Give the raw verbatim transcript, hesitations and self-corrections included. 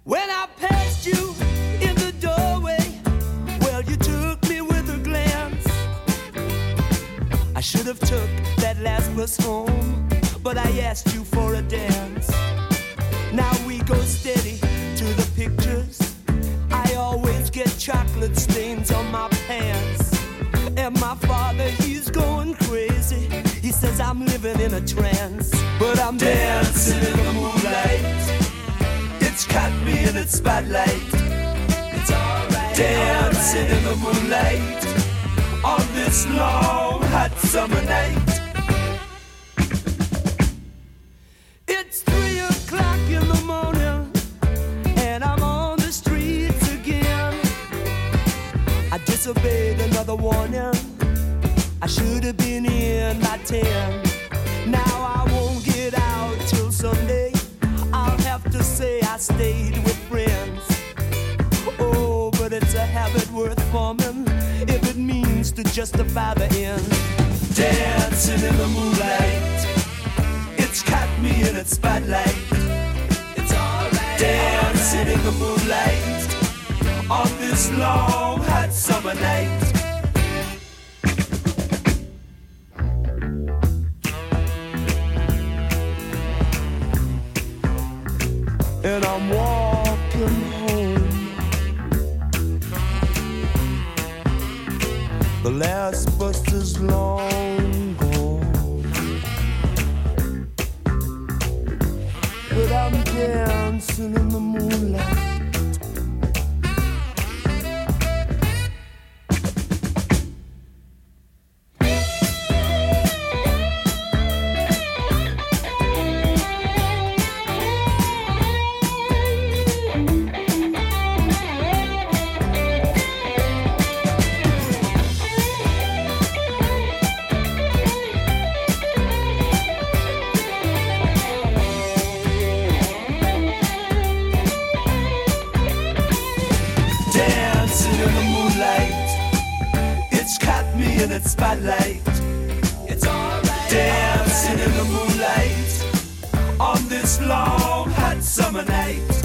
When I passed you in the doorway, well, you took me with a glance. I should have took that last bus home, but I asked you for a dance. Now we go steady to the pictures. I always get chocolate stains on my pants. And my father, he's going crazy. He says I'm living in a trance, but I'm dancing in the moonlight. It's caught me in its spotlight. It's alright. Dancing in the moonlight on this long hot summer night. It's three o'clock in the morning and I'm on the streets again. I disobeyed another warning. I should have been in by ten. Now I won't get out till Sunday. I'll have to say I stayed with friends. Oh, but it's a habit worth forming if it means to justify the end. Dancing in the moonlight, it's caught me in its spotlight. It's alright. Dancing in the moonlight on this long hot summer night. And I'm walking home. The last bus is long gone, but I'm dancing in the moonlight. In its spotlight, it's alright. Dancing in the moonlight on this long hot summer night.